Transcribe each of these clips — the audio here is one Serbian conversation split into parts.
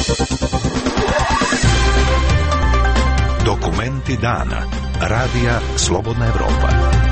Dokumenti dana. Radija Slobodna Evropa.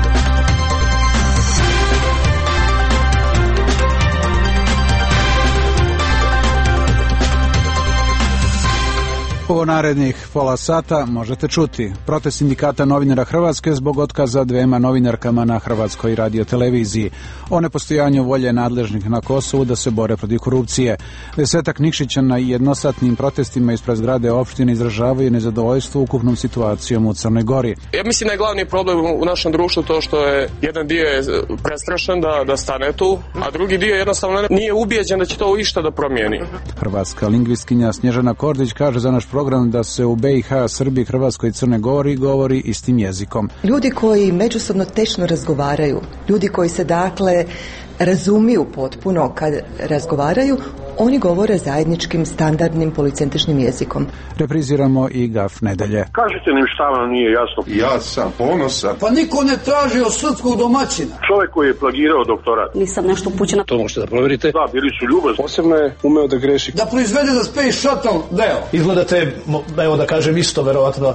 U narednih pola sata možete čuti protest sindikata novinara Hrvatske zbog otkaza dvema novinarkama na Hrvatskoj radioteleviziji, o nepostojanju volje nadležnih na Kosovu da se bore protiv korupcije. 10 Nikšićana i jednosatnim protestima ispred zgrade opštine izražavaju nezadovoljstvo ukupnom situacijom u Crnoj Gori. Ja mislim da je glavni problem u našem društvu to što je jedan dio je prestrašen da stane tu, a drugi dio jednostavno nije ubijeđen da će to išta da promijeni. Hrvatska lingvistkinja Snježana Kordić kaže za naš program da se u BiH, Srbiji, Hrvatskoj i Crnoj Gori govori istim jezikom. Ljudi koji međusobno tečno razgovaraju, ljudi koji se dakle razumiju potpuno kad razgovaraju, oni govore zajedničkim, standardnim, policentričnim jezikom. Repriziramo i Gaf nedelje. Kažite mi šta vam nije jasno. Ja sam ponosan. Pa niko ne traži od srpskog domaćina. Čovjek koji je plagirao doktorat. Nisam nešto upućena. To možete da provjerite. Da, bili su ljubazni. Posebno je umeo da greši. Da proizvede za Space Shuttle deo. Izgledate, evo da kažem isto, verovatno.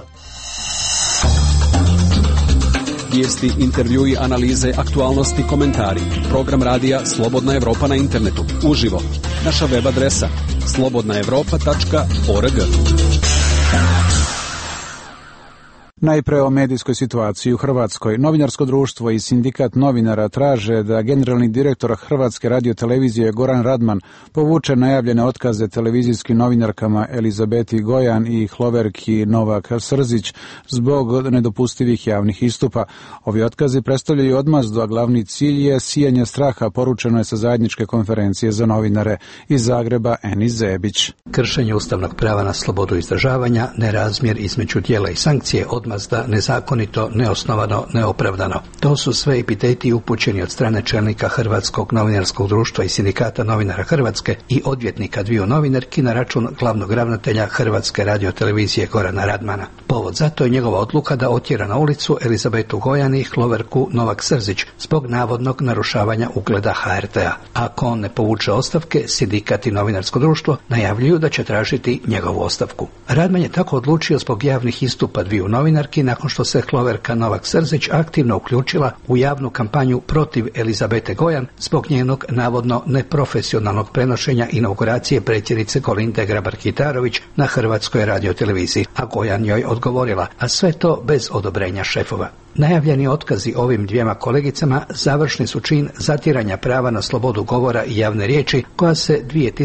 Vijesti, intervjui, analize, aktualnosti, komentari. Program radija Slobodna Evropa na internetu. Uživo. Naša web adresa slobodnaevropa.org. Najpre o medijskoj situaciji u Hrvatskoj. Novinarsko društvo i sindikat novinara traže da generalni direktor Hrvatske radiotelevizije Goran Radman povuče najavljene otkaze televizijskim novinarkama Elizabeti Gojan i Hloverki Novak Srzić zbog nedopustivih javnih istupa. Ovi otkazi predstavljaju odmazdu, a glavni cilj je sijanje straha, poručeno je sa zajedničke konferencije za novinare. Iz Zagreba Enis Zebić. Kršenje ustavnog prava na slobodu izražavanja, nerazmjer između djela i sankcije, odmazda, nezakonito, neosnovano, neopravdano. To su sve epiteti upućeni od strane čelnika Hrvatskog novinarskog društva i sindikata novinara Hrvatske i odvjetnika dviju novinarki na račun glavnog ravnatelja Hrvatske radiotelevizije Gorana Radmana. Povod za to je njegova odluka da otjera na ulicu Elizabetu Gojan i Hloverku Novak Srzić zbog navodnog narušavanja ugleda HRT-a. Ako on ne povuče ostavke, sindikat i novinarsko društvo najavljuju da će tražiti njegovu ostavku. Radman je tako odlučio zbog javnih istupa dviju novinarki nakon što se Hloverka Novak Srzić aktivno uključila u javnu kampanju protiv Elizabete Gojan zbog njenog navodno neprofesionalnog prenošenja inauguracije predsjednice Kolinde Grabar-Kitarović na Hrvatskoj radioteleviziji, a Gojan joj odgovorila, a sve to bez odobrenja šefova. Najavljeni otkazi ovim dvijema kolegicama završni su čin zatiranja prava na slobodu govora i javne riječi koja se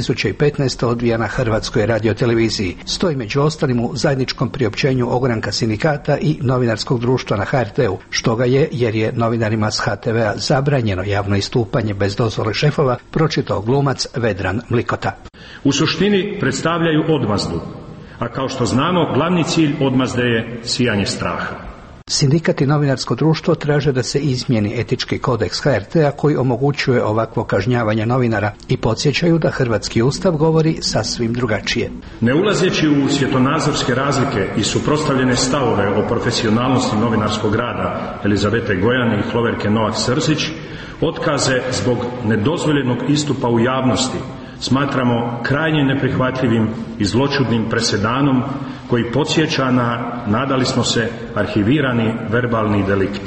2015. odvija na Hrvatskoj radioteleviziji. Stoji među ostalim u zajedničkom priopćenju ogranka sindikata i novinarskog društva na HRT-u, što ga je, jer je novinarima s HTV-a zabranjeno javno istupanje bez dozvole šefova, pročitao glumac Vedran Mlikota. U suštini predstavljaju odmazdu, a kao što znamo, glavni cilj odmazde je sijanje straha. Sindikat i novinarsko društvo traže da se izmijeni etički kodeks HRT-a koji omogućuje ovakvo kažnjavanje novinara i podsjećaju da hrvatski ustav govori sasvim drugačije. Ne ulazeći u svjetonazorske razlike i suprotstavljene stavove o profesionalnosti novinarskog rada Elizabete Gojan i Hloverke Novak Srzić, otkaze zbog nedozvoljenog istupa u javnosti smatramo krajnje neprihvatljivim i zloćudnim presedanom koji podsjeća na, nadali smo se, arhivirani verbalni delikt.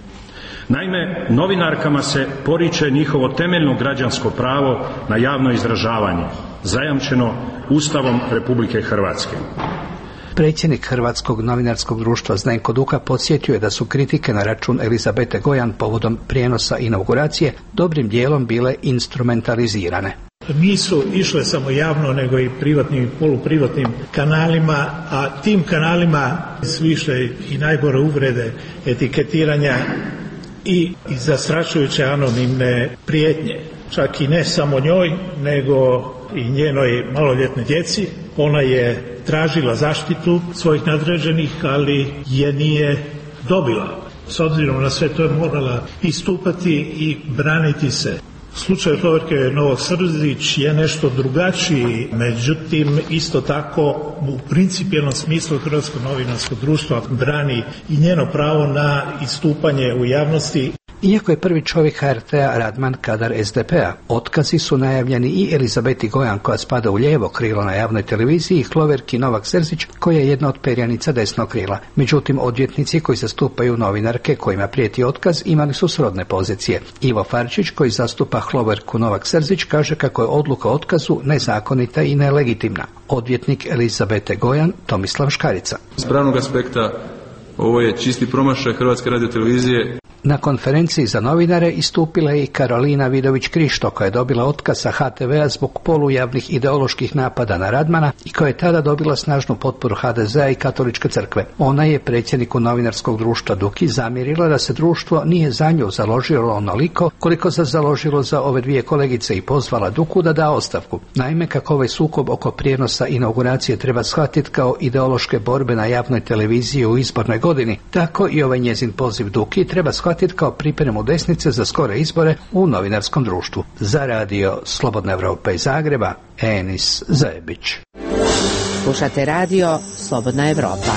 Naime, novinarkama se poriče njihovo temeljno građansko pravo na javno izražavanje, zajamčeno Ustavom Republike Hrvatske. Predsjednik Hrvatskog novinarskog društva Zdenko Duka podsjetio je da su kritike na račun Elizabete Gojan povodom prijenosa inauguracije dobrim dijelom bile instrumentalizirane. Nisu išle samo javno, nego i privatnim i poluprivatnim kanalima, a tim kanalima su išle i najgore uvrede, etiketiranja i zastrašujuće anonimne prijetnje. Čak i ne samo njoj, nego i njenoj maloljetnoj djeci. Ona je tražila zaštitu svojih nadređenih, ali je nije dobila. S obzirom na sve to je morala istupati i braniti se. Slučaj Hloverke Novak Srzić je nešto drugačiji, međutim isto tako u principijelnom smislu Hrvatsko novinarsko društvo brani i njeno pravo na istupanje u javnosti. Iako je prvi čovjek HRT-a Radman kadar SDP-a, otkazi su najavljeni i Elizabeti Gojan koja spada u lijevo krilo na javnoj televiziji i Hloverki Novak Srzić koja je jedna od perjanica desnog krila. Međutim, odvjetnici koji zastupaju novinarke kojima prijeti otkaz imali su srodne pozicije. Ivo Farčić koji zastupa Hloverku Novak Srzić kaže kako je odluka o otkazu nezakonita i nelegitimna. Odvjetnik Elizabete Gojan Tomislav Škarica. S pravnog aspekta ovo je čisti promašaj Hrvatske radiotelevizije. Na konferenciji za novinare istupila je i Karolina Vidović-Krišto koja je dobila otkaz sa HTV-a zbog polujavnih ideoloških napada na Radmana i koja je tada dobila snažnu potporu HDZ-a i Katoličke crkve. Ona je predsjedniku novinarskog društva Duki zamjerila da se društvo nije za nju založilo onoliko koliko se založilo za ove dvije kolegice i pozvala Duku da da ostavku. Naime, kako ovaj sukob oko prijenosa inauguracije treba shvatiti kao ideološke borbe na javnoj televiziji u izbornoj godini, tako i ovaj njezin poziv Duki treba shvatiti kao pripremu desnice za skore izbore u novinarskom društvu. Za radio Slobodna Evropa iz Zagreba, Enis Zajebić. Slušate radio Slobodna Evropa.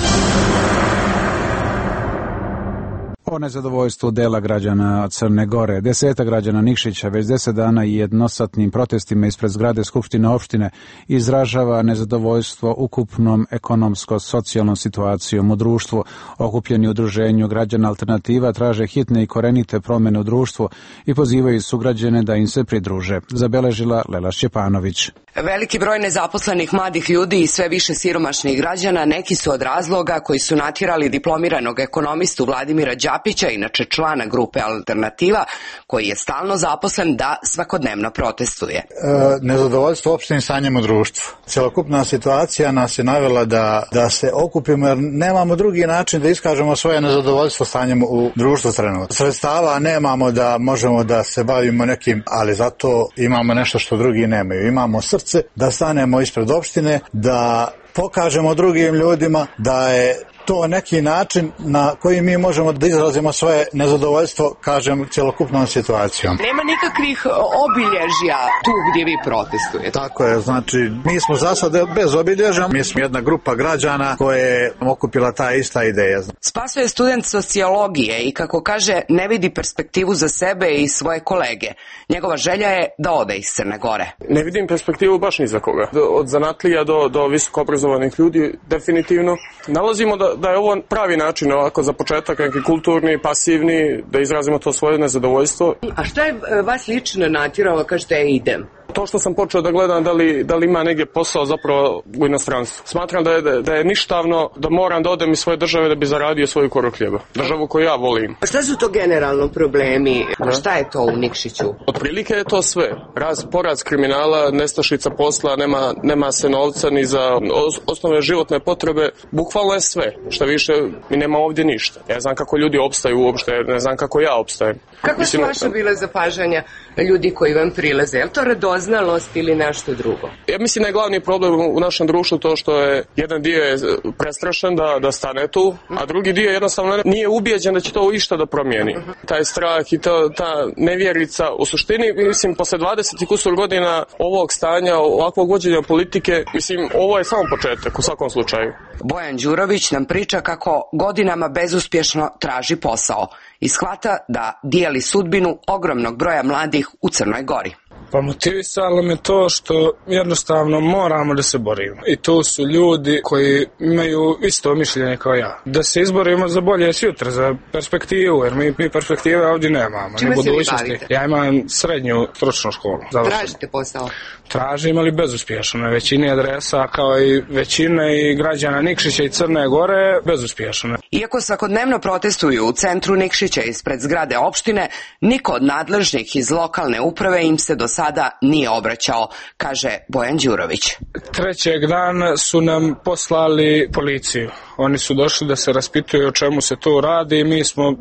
O nezadovoljstvu dela građana Crne Gore. 10 građana Nikšića već 10 dana i jednosatnim protestima ispred zgrade Skupštine opštine izražava nezadovoljstvo ukupnom ekonomsko-socijalnom situacijom u društvu. Okupljeni u udruženju građana Alternativa traže hitne i korenite promjene u društvu i pozivaju sugrađane da im se pridruže. Zabeležila Lela Šćepanović. Veliki broj nezaposlenih mladih ljudi i sve više siromašnih građana neki su od razloga koji su natjerali diplomiranog ekonomistu Vladimira Đapića, inače člana grupe Alternativa, koji je stalno zaposlen da svakodnevno protestuje. Nezadovoljstvo opštim stanjem u društvu. Celokupna situacija nas je navela da se okupimo jer nemamo drugi način da iskažemo svoje nezadovoljstvo stanjem u društvu trenutno. Sredstava nemamo da možemo da se bavimo nekim, ali zato imamo nešto što drugi nemaju. Imamo srce da stanemo ispred opštine, da pokažemo drugim ljudima da je to neki način na koji mi možemo da izrazimo svoje nezadovoljstvo, kažem, cjelokupnom situacijom. Nema nikakvih obilježja tu gdje vi protestujete. Tako je, znači mi smo za sad bez obilježja, mi smo jedna grupa građana koja je okupila ta ista ideja. Spaso je student sociologije i kako kaže ne vidi perspektivu za sebe i svoje kolege. Njegova želja je da ode iz Crne Gore. Ne vidim perspektivu baš ni za koga. Od zanatlija do visoko obrazovanih ljudi definitivno. Nalazimo da je ovo pravi način ovako za početak, neki kulturni, pasivni, da izrazimo to svoje nezadovoljstvo. A šta je vas lično natjeralo, kažete idem? To što sam počeo da gledam da li ima negdje posao zapravo u inostranstvu. Smatram da je ništavno da moram da odem iz svoje države da bi zaradio svoju koru hljeba. Državu koju ja volim. A šta su to generalno problemi? A šta je to u Nikšiću? Otprilike je to sve. Porast kriminala, nestašica posla, nema se novca ni za osnovne životne potrebe. Bukvalno je sve. Šta više, mi nema ovdje ništa. Ja znam kako ljudi opstaju uopšte, ne znam kako ja opstajem. Kako su vaše bile zapažanja ljudi koji vam prilaze? Je li to radoznalost ili nešto drugo? Ja mislim da je glavni problem u našem društvu to što je jedan dio je prestrašen da stane tu, a drugi dio jednostavno nije ubijeđen da će to išta da promijeni. Taj strah i ta nevjerica, u suštini, mislim, posle 20 i kusur godina ovog stanja, ovakvog vođenja politike, mislim, ovo je samo početak u svakom slučaju. Bojan Đurović nam priča kako godinama bezuspješno traži posao i shvata da dijeli sudbinu ogromnog broja mladih u Crnoj Gori. Pa motivisalo me to što jednostavno moramo da se borimo. I to su ljudi koji imaju isto mišljenje kao ja. Da se izborimo za bolje sutra, za perspektivu, jer mi perspektive ovdje nemamo. Čime se vi bavite? Ja imam srednju stručnu školu. Tražite posao? Tražim, ali bezuspješno. Na većini adresa, kao i većine i građana Nikšića i Crne Gore, bezuspješno. Iako svakodnevno protestuju u centru Nikšića ispred zgrade opštine, niko od nadležnih iz lokalne uprave im se do sada nije obraćao, kaže Bojan Đurović. Trećeg dana su nam poslali policiju. Oni su došli da se raspituju o čemu se tu radi i mi smo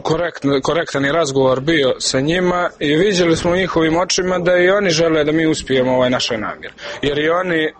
korektan je razgovor bio sa njima i vidjeli smo u njihovim očima da i oni žele da mi uspijemo ovaj našoj namjer. Jer i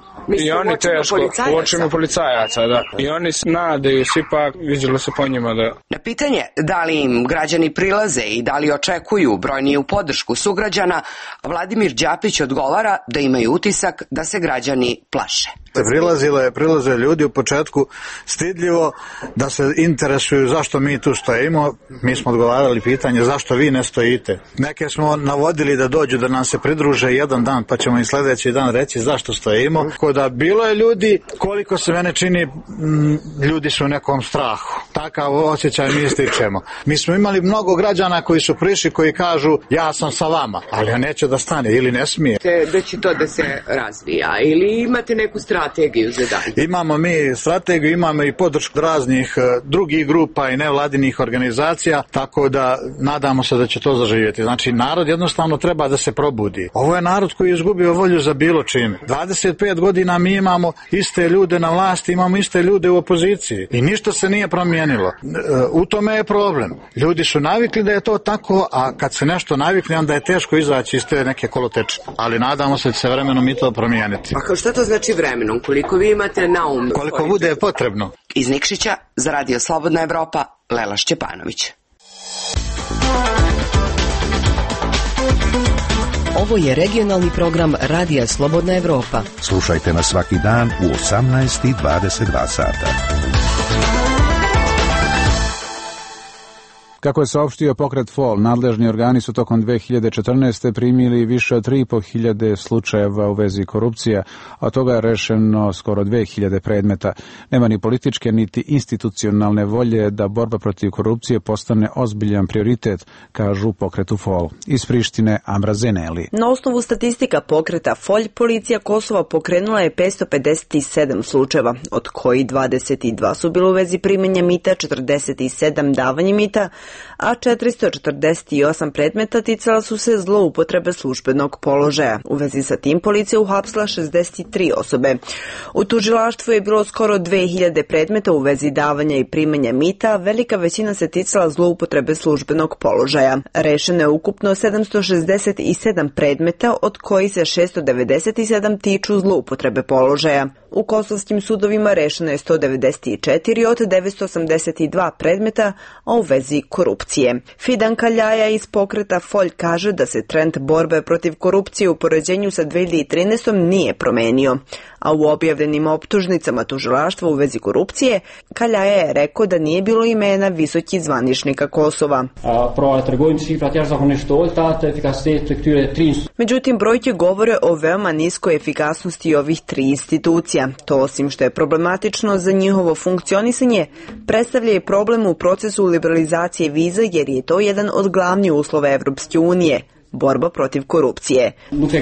oni teško u očima policajaca, da. I oni se nadaju, ipak vidjelo se po njima da... Na pitanje da li im građani prilaze i da li očekuju brojniju podršku sugrađana, Vladimir Đapić odgovara da imaju utisak da se građani plaše. Prilaze ljudi u početku stidljivo da se interesuju zašto mi tu stojimo. Mi smo odgovarali pitanje zašto vi ne stojite. Neke smo navodili da dođu da nam se pridruže jedan dan, pa ćemo im sljedeći dan reći zašto stojimo. Tako da bilo je ljudi, koliko se mene čini, ljudi su u nekom strahu. Takav osjećaj mi ističemo. Mi smo imali mnogo građana koji su prišli, koji kažu ja sam sa vama, ali ja neće da stane ili ne smije. Da će to da se razvija ili imate neku strategiju za dalje? Imamo mi strategiju, imamo i podršku raznih drugih grupa i nevladinih organizacija, tako da nadamo se da će to zaživjeti. Znači, narod jednostavno treba da se probudi. Ovo je narod koji je izgubio volju za bilo čime. 25 godina mi imamo iste ljude na vlasti, imamo iste ljude u opoziciji i ništa se nije promijenilo. U tome je problem. Ljudi su navikli da je to tako, a kad se nešto navikli, onda je teško izaći iz te neke koloteče. Ali nadamo se da će se vremenom i to promijeniti. A šta to znači vremenom? Koliko vi imate na umu? Koliko bude potrebno. Iz Nikšića za Radio Slobodna Evropa, Lela Šćepanović. Ovo je regionalni program Radija Slobodna Evropa. Slušajte nas svaki dan u 18:22 sata. Kako je saopštio pokret FOL, nadležni organi su tokom 2014. primili više od 3.500 slučajeva u vezi korupcija, a od toga je rešeno skoro 2.000 predmeta. Nema ni političke niti institucionalne volje da borba protiv korupcije postane ozbiljan prioritet, kažu u pokretu FOL. Iz Prištine Amra Zeneli. Na osnovu statistika pokreta FOL, policija Kosova pokrenula je 557 slučajeva, od koji 22 su bilo u vezi primanja mita, 47 davanje mita, a 448 predmeta ticala su se zloupotrebe službenog položaja. U vezi sa tim policija uhapsila 63 osobe. U tužilaštvu je bilo skoro 2000 predmeta u vezi davanja i primanja mita, velika većina se ticala zloupotrebe službenog položaja. Rešeno je ukupno 767 predmeta, od koji se 697 tiču zloupotrebe položaja. U kosovskim sudovima rešeno je 194 od 982 predmeta, a u vezi korupcije. Fidan Kaljaja iz pokreta FOL kaže da se trend borbe protiv korupcije u poređenju sa 2013. nije promenio, a u objavljenim optužnicama tužilaštva u vezi korupcije Kaljaja je rekao da nije bilo imena visokih zvaničnika Kosova. Međutim, brojke govore o veoma niskoj efikasnosti ovih tri institucija. To, osim što je problematično za njihovo funkcionisanje, predstavlja i problem u procesu liberalizacije viza, jer je to jedan od glavnih uslova Evropske unije. Borba protiv korupcije.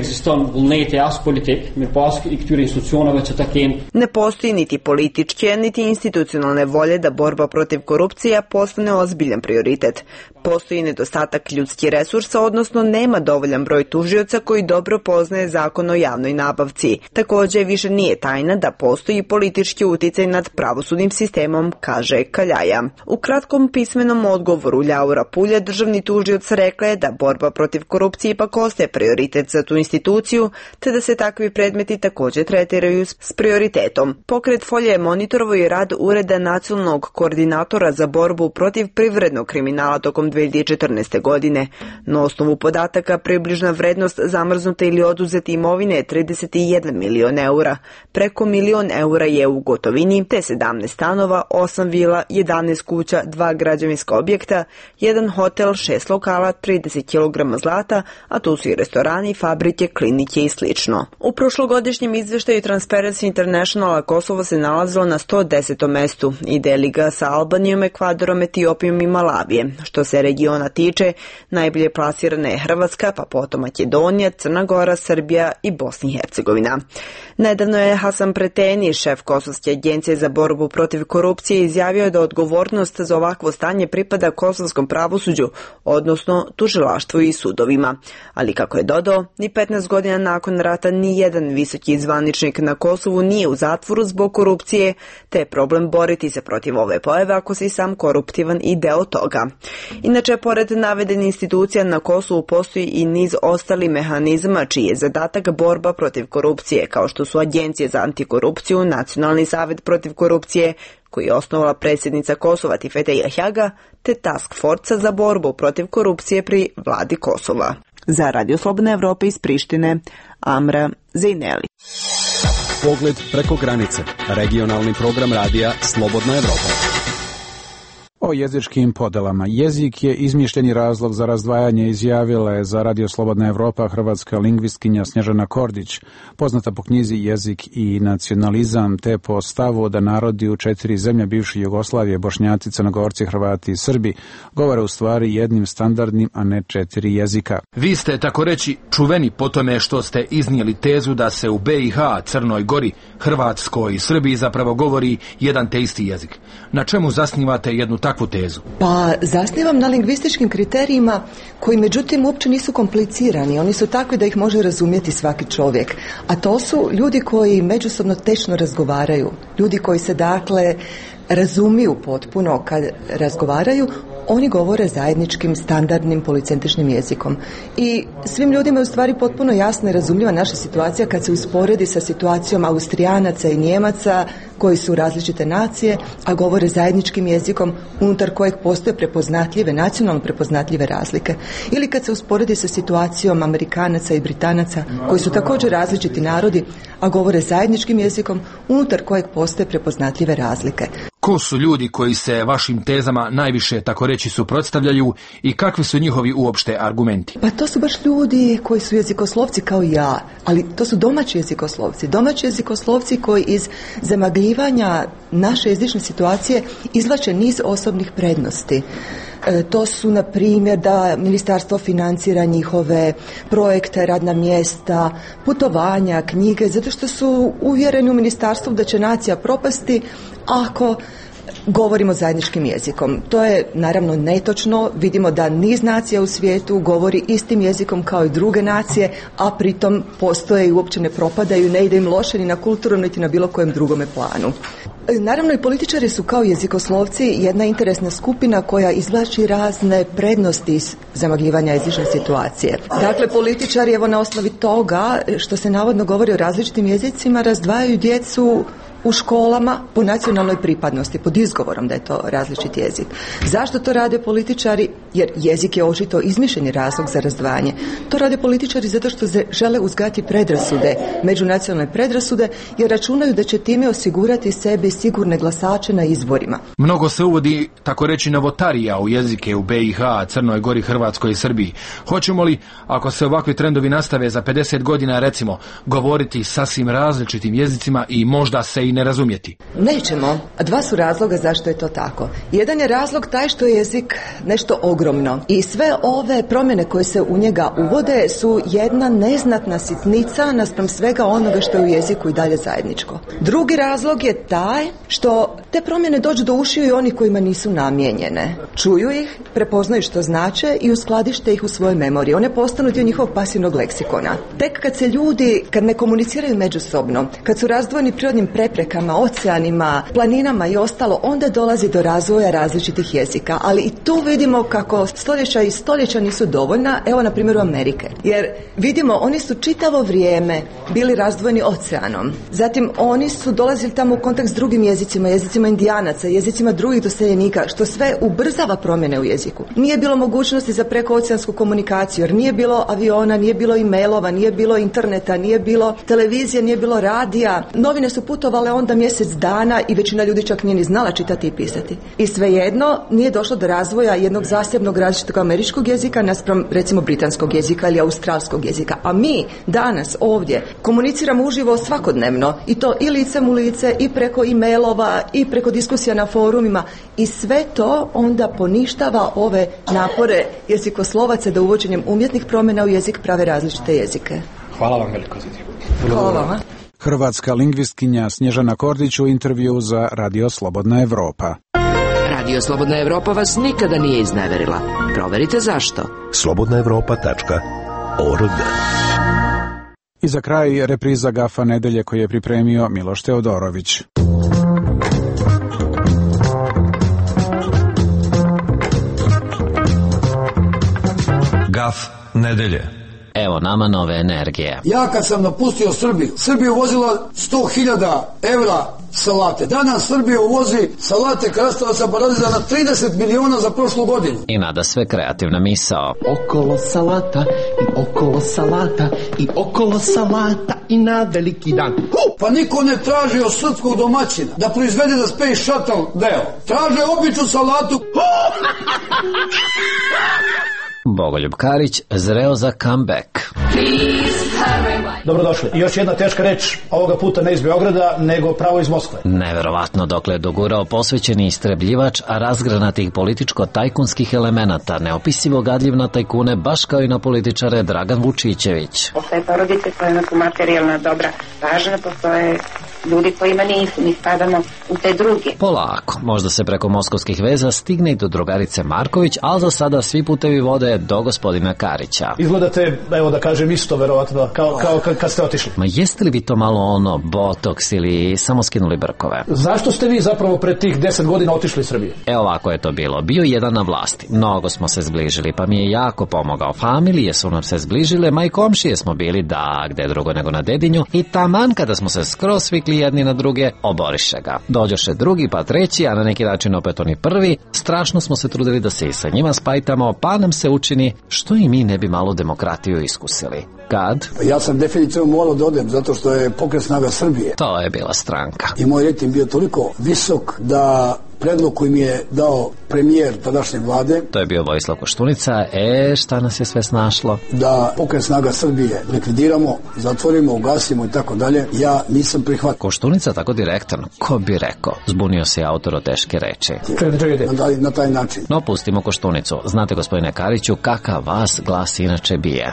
Ne postoji niti političke, niti institucionalne volje da borba protiv korupcije postane ozbiljan prioritet. Postoji nedostatak ljudskih resursa, odnosno nema dovoljan broj tužioca koji dobro poznaje zakon o javnoj nabavci. Također više nije tajna da postoji politički uticaj nad pravosudnim sistemom, kaže Kaljaja. U kratkom pismenom odgovoru Ljaura Pulja, državni tužioc, rekla je da borba protiv korupcije ipak ostaje prioritet za tu instituciju, te da se takvi predmeti također tretiraju s prioritetom. Pokret FOL je monitorovao i rad Ureda nacionalnog koordinatora za borbu protiv privrednog kriminala tokom 2014. godine. Na osnovu podataka približna vrednost zamrznute ili oduzete imovine je 31 milion eura. Preko milion eura je u gotovini, te 17 stanova, 8 vila, 11 kuća, 2 građevinska objekta, 1 hotel, 6 lokala, 30 kg zlata, a tu su i restorani, fabrike, klinike i slično. U prošlogodišnjem izveštaju Transparency Internationala Kosovo se nalazilo na 110. mestu i deli ga sa Albanijom, Ekvadorom, Etiopijom i Malavijem. Što se regiona tiče, najbolje plasirana je Hrvatska, pa potom Makedonija, Crna Gora, Srbija i Bosna i Hercegovina. Nedavno je Hasan Preteni, šef Kosovske agencije za borbu protiv korupcije, izjavio da odgovornost za ovakvo stanje pripada kosovskom pravosuđu, odnosno tužilaštvu i sudovima. Ali kako je dodao, ni 15 godina nakon rata ni jedan visoki zvaničnik na Kosovu nije u zatvoru zbog korupcije, te je problem boriti se protiv ove pojave ako si sam koruptivan i deo toga. Inače, pored navedenih institucija na Kosovu postoji i niz ostalih mehanizama čiji je zadatak borba protiv korupcije, kao što su Agencije za antikorupciju, Nacionalni savjet protiv korupcije, koji je osnovala predsjednica Kosova Tifete Jahjaga, te Task Force za borbu protiv korupcije pri vladi Kosova. Za Radio Slobodna Evropa iz Prištine, Amra Zeneli. Pogled preko granice. Regionalni program radija Slobodna Evropa. O jezičkim podelama. Jezik je izmišljeni razlog za razdvajanje, izjavila je za Radio Slobodna Evropa hrvatska lingvistkinja Snježana Kordić, poznata po knjizi Jezik i nacionalizam, te po stavu da narodi u 4 zemlje bivše Jugoslavije, Bošnjaci, Crnogorci, Hrvati i Srbi, govore u stvari jednim standardnim, a ne 4 jezika. Vi ste, tako reći, čuveni po tome što ste iznijeli tezu da se u BiH, Crnoj Gori, Hrvatskoj i Srbiji zapravo govori jedan te isti jezik. Na čemu zasnivate jednu takvu tezu? Pa zasnivam na lingvističkim kriterijima koji međutim uopće nisu komplicirani. Oni su takvi da ih može razumjeti svaki čovjek. A to su ljudi koji međusobno tečno razgovaraju. Ljudi koji se dakle razumiju potpuno kad razgovaraju. Oni govore zajedničkim, standardnim, policentričnim jezikom. I svim ljudima je u stvari potpuno jasna i razumljiva naša situacija kad se usporedi sa situacijom Austrijanaca i Njemaca koji su različite nacije, a govore zajedničkim jezikom unutar kojeg postoje prepoznatljive, nacionalno prepoznatljive razlike. Ili kad se usporedi sa situacijom Amerikanaca i Britanaca koji su također različiti narodi, a govore zajedničkim jezikom unutar kojeg postoje prepoznatljive razlike. Ko su ljudi koji se vašim tezama najviše, tako reći, suprotstavljaju i kakvi su njihovi uopšte argumenti? Pa to su baš ljudi koji su jezikoslovci kao i ja, ali to su domaći jezikoslovci. Domaći jezikoslovci koji iz zamagljivanja naše jezične situacije izvlače niz osobnih prednosti. To su, na primjer, da ministarstvo financira njihove projekte, radna mjesta, putovanja, knjige, zato što su uvjereni u ministarstvu da će nacija propasti ako govorimo zajedničkim jezikom. To je naravno netočno. Vidimo da niz nacija u svijetu govori istim jezikom kao i druge nacije, a pritom postoje i uopće ne propadaju, ne ide im loše ni na kulturnom niti na bilo kojem drugome planu. Naravno i političari su kao jezikoslovci jedna interesna skupina koja izvlači razne prednosti iz zamagljivanja jezične situacije. Dakle, političari evo na osnovi toga što se navodno govori o različitim jezicima razdvajaju djecu u školama po nacionalnoj pripadnosti, pod izgovorom da je to različit jezik. Zašto to rade političari? Jer jezik je očito izmišljeni razlog za razdvajanje. To rade političari zato što žele uzgajati predrasude, međunacionalne predrasude, jer računaju da će time osigurati sebi sigurne glasače na izborima. Mnogo se uvodi, tako reći, novotarija u jezike u BiH, Crnoj Gori, Hrvatskoj i Srbiji. Hoćemo li, ako se ovakvi trendovi nastave za 50 godina, recimo, govoriti sasvim različitim jezicima i možda se i ne razumjeti? Nećemo. Dva su razloga zašto je to tako. Jedan je razlog taj što je jezik nešto ogromno i sve ove promjene koje se u njega uvode su jedna neznatna sitnica naspram svega onoga što je u jeziku i dalje zajedničko. Drugi razlog je taj što te promjene dođu do ušiju i onih kojima nisu namijenjene. Čuju ih, prepoznaju što znače i uskladište ih u svojoj memoriji. One postanu dio njihovog pasivnog leksikona. Tek kad se ljudi, kad ne komuniciraju međusobno, kad su razdvojeni prirodnim preprekama, oceanima, planinama i ostalo, onda dolazi do razvoja različitih jezika. Ali i tu vidimo kako stoljeća i stoljeća nisu dovoljna, evo na primjeru Amerike. Jer vidimo, oni su čitavo vrijeme bili razdvojeni oceanom. Zatim oni su dolazili tamo u kontakt s drugim jezicima, jezicima indijanaca, jezicima drugih doseljenika, što sve ubrzava promjene u jeziku. Nije bilo mogućnosti za prekooceansku komunikaciju, jer nije bilo aviona, nije bilo e-mailova, nije bilo interneta, nije bilo televizije, nije bilo radija. Novine su putovale onda mjesec dana i većina ljudi čak nije ni znala čitati i pisati. I svejedno nije došlo do razvoja jednog zasebnog različitog američkog jezika naspram recimo britanskog jezika ili australskog jezika. A mi danas ovdje komuniciramo uživo svakodnevno i to i licem u lice i preko e-mailova i preko diskusija na forumima i sve to onda poništava ove napore jezikoslovaca da uvođenjem umjetnih promjena u jezik prave različite jezike. Hvala vam veliko. Hvala vama. Hrvatska lingvistkinja Snježana Kordić u intervju za Radio Slobodna Evropa. Radio Slobodna Evropa vas nikada nije izneverila. Proverite zašto. slobodnaevropa.org. I za kraj repriza Gafa nedelje koju je pripremio Miloš Teodorović. Gaf nedelje. evo nama nove energije. Ja kad sam napustio Srbiju, Srbija uvozila 100.000 evra salate. Danas Srbija uvozi salate krastavaca paradiza na 30 miliona za prošlu godinu. I nada sve kreativna misao. Okolo salata i okolo salata i okolo salata i na veliki dan. Pa niko ne traži od srpskog domaćina da proizvede za Space Shuttle deo. Traže običnu salatu. Bogoljub Karić zreo za comeback. Dobrodošli. I još jedna teška reč, ovoga puta ne iz Beograda, nego pravo iz Moskve. Neverovatno dokle je dogurao posvećeni istrebljivač razgranatih političko-tajkunskih elemenata, neopisivo gadljiv na tajkune, baš kao i na političare Dragan Vučićević. Postoje porodice kojima su materijalna dobra važna, postoje ljudi kojima nisu, mi spadamo u te druge. Polako, možda se preko moskovskih veza stigne i do drugarice Marković, ali za sada svi putevi vode do gospodina Karića. Izgledate, evo da kažem, isto verovatno, kao kad ste otišli. Ma jeste li vi to malo ono, botoks ili samo skinuli brkove? Zašto ste vi zapravo pre tih 10 godina otišli iz Srbije? Ovako je to bilo. Bio jedan na vlasti. Mnogo smo se zbližili, pa mi je jako pomogao. Familije su nam se zbližile, ma i komšije smo bili, da, gde drugo nego na Dedinju. I taman kada smo se skroz svikli jedni na druge, oboriše ga. Dođoše drugi, pa treći, a na neki način opet oni prvi. Strašno smo se trudili da se i sa njima spajtamo, pa nam se učini što i mi ne bi malo demokratiju iskusili. Kad? Ja sam definitivno morao da odem, zato što je Pokret snaga Srbije. To je bila stranka. I moj rejting bio toliko visok da predlog koji mi je dao premijer tadašnje vlade. To je bio Vojislav Koštunica. Šta nas je sve snašlo? Da Pokret snaga Srbije likvidiramo, zatvorimo, ugasimo i tako dalje. Ja nisam prihvatio. Koštunica tako direktan, ko bi rekao? Zbunio se autor o teške reči. Na taj način. No, pustimo Koštunicu. Znate, gospodine Kariću, kakav vas glas inače bije?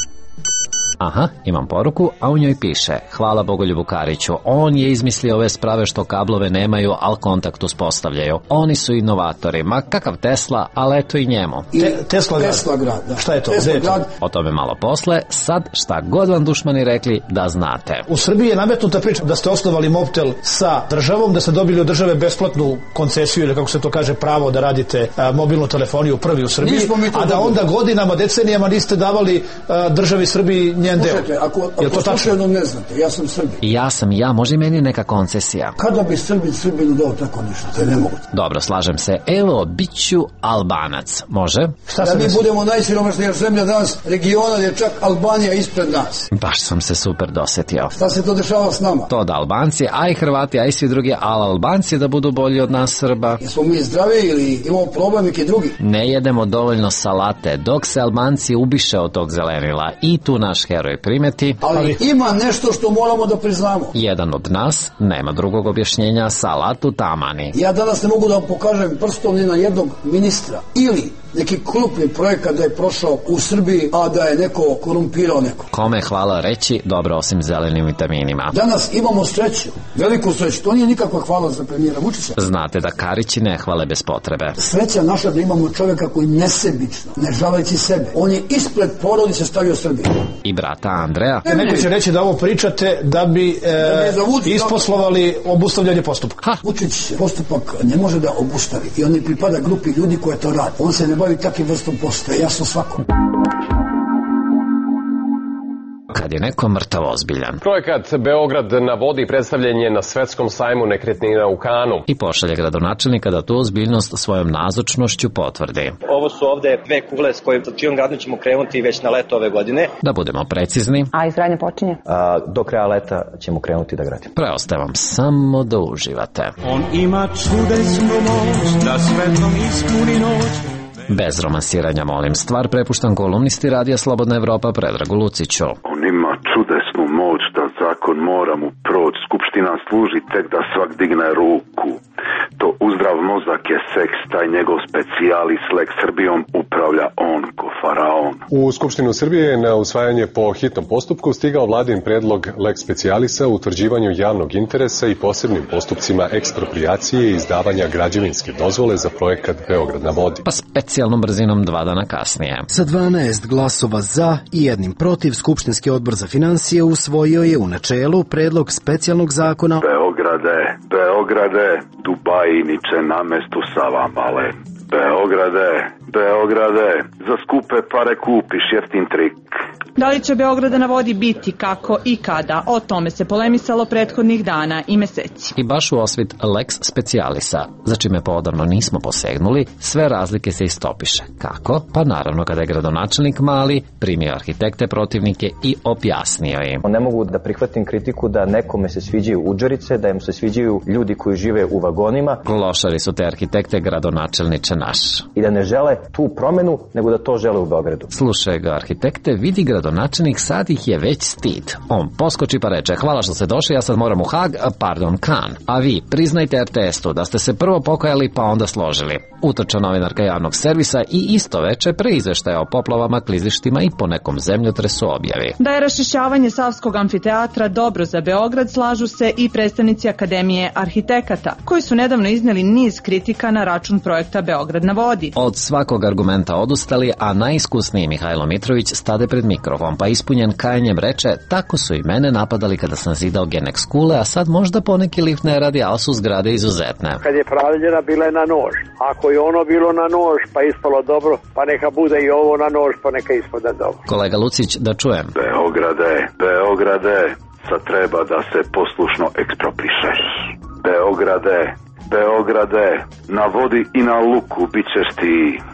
Aha, imam poruku, a u njoj piše: hvala Bogoljubu Kariću, on je izmislio ove sprave što kablove nemaju, al kontakt uspostavljaju. Oni su inovatori, ma kakav Tesla, ali eto i njemu. Tesla grad, da. Šta je to? O tome malo posle, sad šta god vam dušmani rekli da znate. U Srbiji je nametnuta priča da ste osnovali Mobtel sa državom, da ste dobili od države besplatnu koncesiju ili kako se to kaže pravo da radite mobilnu telefoniju prvi u Srbiji, a da onda godinama, decenijama niste davali državi Srbiji njen deo. Ako slučajno ne znate, ja sam Srbin. Ja, može i meni neka koncesija. Kada bi Srbinu dao tako nešto, to je nemoguće. Dobro, slažem se. Evo, bit ću Albanac. Može? Da mi budemo najsiromašnija zemlja danas regiona, je čak Albanija ispred nas. Baš sam se super dosetio. Šta se to dešava s nama? To da Albanci, a i Hrvati, a i svi drugi, ali Albanci da budu bolji od nas Srba. Jesmo mi zdravi ili imamo problem neki drugi? Ne jedemo dovoljno salate, dok se Albanci ubiše od tog zelenila. I tu naš heroj primeti. Ali ima nešto što moramo da priznamo. Jedan od nas, nema drugog objašnjenja, salatu tamani. Ja danas ne mogu da vam pokažem prstom ni na jednog ministra ili neki krupni projekat da je prošao u Srbiji, a da je neko korumpirao neko. Kome hvala reći, dobro osim zelenim vitaminima. Danas imamo sreću, veliku sreću, to nije nikakva hvala za premijera Vučića. Znate da Karići ne hvale bez potrebe. Sreća naša da imamo čovjeka koji nesebično, ne žaleći sebe, on je ispred porodice stavio Srbiju. I brata Andreja. Neko će reći da ovo pričate da bi isposlovali obustavljanje postupka. Vučić postupak ne može da obustavi i on ne pripada grupi ljudi koje to radi. On se ne bavi takvim vrstom posla, jasno svakom. Kad je neko mrtav ozbiljan. Projekat Beograd na vodi predstavljen je na svetskom sajmu nekretnina u Kanu. I pošalje gradonačelnika da tu ozbiljnost svojom nazočnošću potvrdi. Ovo su ovde dve kugle s čijom gradnjom ćemo krenuti već na leto ove godine. Da budemo precizni. A izgradnja počinje? Do kraja leta ćemo krenuti da gradimo. Preostaje vam samo da uživate. On ima čudesnu moć da svetom ispuni noć. Bez romansiranja, molim. Stvar prepuštam kolumnisti Radija Slobodna Evropa Predragu Luciću. On ima čudesnu moć da zakon mora mu proći. Skupština služi tek da svak digne ruku. To uzdrav mozak je seks, taj njegov specijalis lex Srbijom upravlja on ko faraon. U Skupštinu Srbije je na usvajanje po hitnom postupku stigao vladin predlog lex specijalisa u utvrđivanju javnog interesa i posebnim postupcima eksproprijacije i izdavanja građevinske dozvole za projekat Beograd na vodi. Pa specijalnom brzinom 2 dana kasnije. Sa 12 glasova za i 1 protiv, Skupštinski odbor za finansije usvojio je u načelu predlog specijalnog zakona Beograde, Dubajiniče na mestu Savamale. Beograde, Beograde, za skupe pare kupiš jeftin trik. Da li će Beograda na vodi biti, kako i kada? O tome se polemisalo prethodnih dana i meseci. I baš u osvit lex specialisa, za čime poodavno nismo posegnuli, sve razlike se istopiše. Kako? Pa naravno kada je gradonačelnik Mali primio arhitekte protivnike i objasnio im. Ne mogu da prihvatim kritiku da nekome se sviđaju udžerice, da im se sviđaju ljudi koji žive u vagonima. Klošari su te arhitekte, gradonačelniče naš. I da ne žele tu promenu, nego da to žele u Beogradu. Slušaj ga arhitekte, vidi gradonačelnik, sad ih je već stid. On poskoči pa reče, hvala što ste došli, ja sad moram u Hag, pardon, Kan. A vi, priznajte RTS-u da ste se prvo pokajali pa onda složili. Utrča novinarka javnog servisa i isto veče pre izveštaja o poplavama, klizištima i po nekom zemljotresu objavi. Da je raščišćavanje Savskog amfiteatra dobro za Beograd, slažu se i predstavnici Akademije arhitekata, koji su nedavno izneli niz kritika na račun projekta Beograd na vodi. Od svakog argumenta odustali, a najiskusniji Mihajlo Mitrović stade pred mikrofon, pa ispunjen kajanjem reče, tako su i mene napadali kada sam zidao Genex kule, a sad možda poneki lift ne radi, ali su zgrade izuzetne. Kad je pravljena, bila je na nož. Ako je ono bilo na nož, pa ispalo dobro, pa neka bude i ovo na nož, pa neka ispada dobro. Kolega Lucić, da čujem. Beograde, Beograde, sad treba da se poslušno eksproprišeš. Beograde, Beograde, na vodi i na luku bit ćeš ti.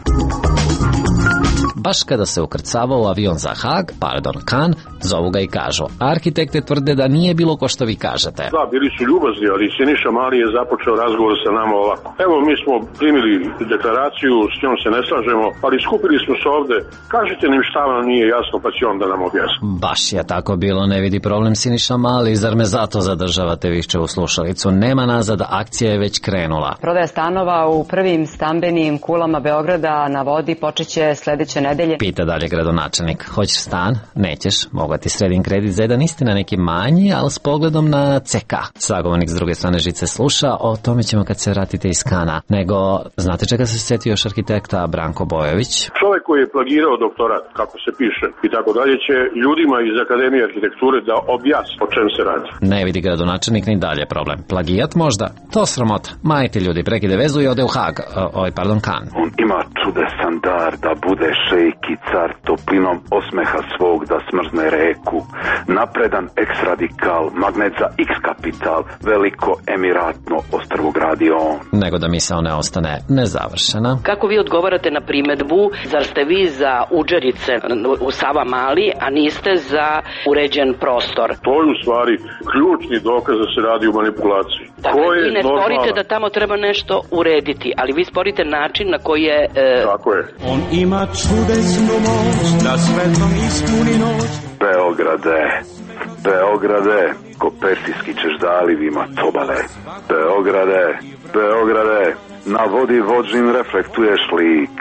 Baš kada se ukrcavao u avion za Hag, pardon, Kan, zovu ga i kažu. Arhitekte tvrde da nije bilo ko što vi kažete. Da, bili su ljubazni, ali Siniša Mali je započeo razgovor sa nama ovako. Evo, mi smo primili deklaraciju, s njom se ne slažemo, ali skupili smo se ovde. Kažite nam šta vam nije jasno, pa će on da nam objasni. Baš je tako bilo, ne vidi problem Siniša Mali, zar me zato zadržavate više u slušalicu? Nema nazad, akcija je već krenula. Prodaja stanova u prvim stambenim kulama Beograda na vodi počeće sledeće nedelje. Pita dalje gradonačelnik, hoćeš stan? Nećeš, mogu ti sredim kredit za jedan istina neki manji, ali s pogledom na CK. Sagovornik s druge strane žice sluša, o tome ćemo kad se vratite iz Kana. Nego, znate čega se setio još arhitekta Branko Bojović? Čovek koji je plagirao doktorat, kako se piše, i tako dalje, će ljudima iz Akademije arhitekture da objasni o čem se radi. Ne vidi gradonačelnik ni dalje problem. Plagijat možda? To sramota. Majte ljudi, prekide vezu i ode u Hag, Kan. On ima čudesan dar da bude šejk i car, toplinom osmeha svog da smrzne reku, napredan ex-radikal, magnet za X-kapital, veliko emiratno ostrvo gradi on. Nego da misao ne ostane nezavršena. Kako vi odgovarate na primedbu, zar ste vi za udžerice u Sava Mali, a niste za uređen prostor? To je u stvari ključni dokaz da se radi o manipulaciji. Dakle, vi ne sporite da tamo treba nešto urediti, ali vi sporite način na koji je... Tako je. On ima čudesnu moć da svetom ispuni noć. Beograde, Beograde, ko persijski ćeš zalivima cobale. Beograde, Beograde, na vodi vođin reflektuješ lik.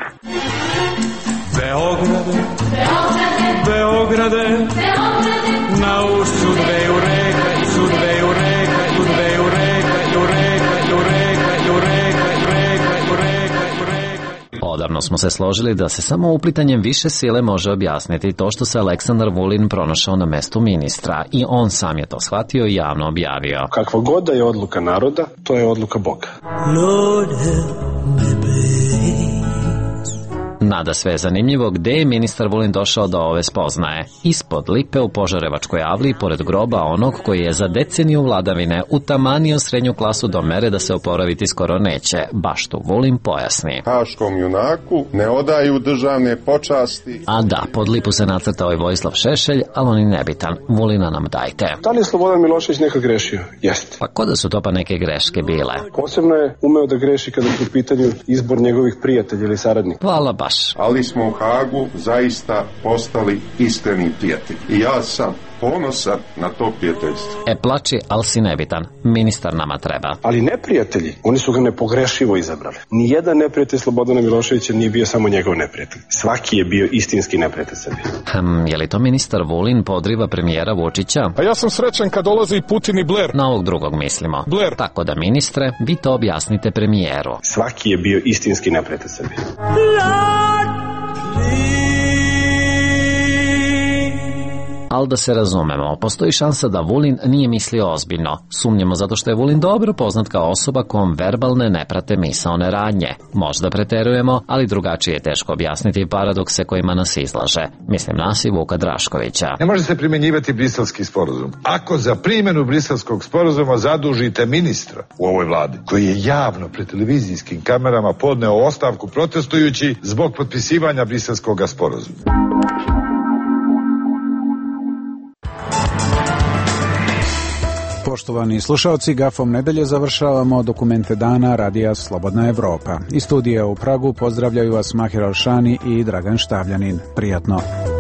Beograde, Beograde, na ušću dveju reka i su dveju reka i u dveju reka i u reka i u reka i u reka i u reka i u reka i u reka. Odavno smo se složili da se samo uplitanjem više sile može objasniti to što se Aleksandar Vulin pronašao na mestu ministra i on sam je to shvatio i javno objavio. Kakva god da je odluka naroda, to je odluka Boga. Lord help me please. Nada sve zanimljivo, gde je ministar Vulin došao do ove spoznaje? Ispod lipe u Požarevačkoj avliji, pored groba onog koji je za deceniju vladavine utamanio srednju klasu do mere da se oporaviti skoro neće. Baš tu Vulin pojasni. Haškom junaku ne odaju državne počasti. A da, pod lipu se nacrtao i Vojislav Šešelj, ali on je nebitan. Vulina nam dajte. Da li je Slobodan Milošević nekad grešio? Jeste. Pa ko da su to pa neke greške bile? Posebno je umeo da greši kada je u pitanju izbor njegovih prijatelja ili saradnika. Hvala baš. Ali smo u Hagu zaista postali iskreni prijatelji. I ja sam ponosan na to prijateljstvo. Plači, ali si nebitan. Ministar nama treba. Ali neprijatelji, oni su ga nepogrešivo izabrali. Nijedan neprijatelj Slobodana Miloševića nije bio samo njegov neprijatelj. Svaki je bio istinski neprijatelj Srbije. Je li to ministar Vulin podriva premijera Vučića? A ja sam srećan kad dolaze i Putin i Blair. Na ovog drugog mislimo. Blair. Tako da, ministre, vi to objasnite premijeru. Svaki je bio istinski neprijatelj Srbije. Ali da se razumemo, postoji šansa da Vulin nije mislio ozbiljno. Sumnjamo zato što je Vulin dobro poznat kao osoba kom verbalne ne prate misaone radnje. Možda preterujemo, ali drugačije je teško objasniti paradokse kojima nas izlaže. Mislim nas i Vuka Draškovića. Ne može se primjenjivati Briselski sporazum ako za primjenu Briselskog sporazuma zadužite ministra u ovoj vladi, koji je javno pred televizijskim kamerama podneo ostavku protestujući zbog potpisivanja Briselskog sporazuma. Poštovani slušalci, Gafom nedelje završavamo dokumente dana Radija Slobodna Evropa. Iz studija u Pragu pozdravljaju vas Mahir Alšani i Dragan Štavljanin. Prijatno.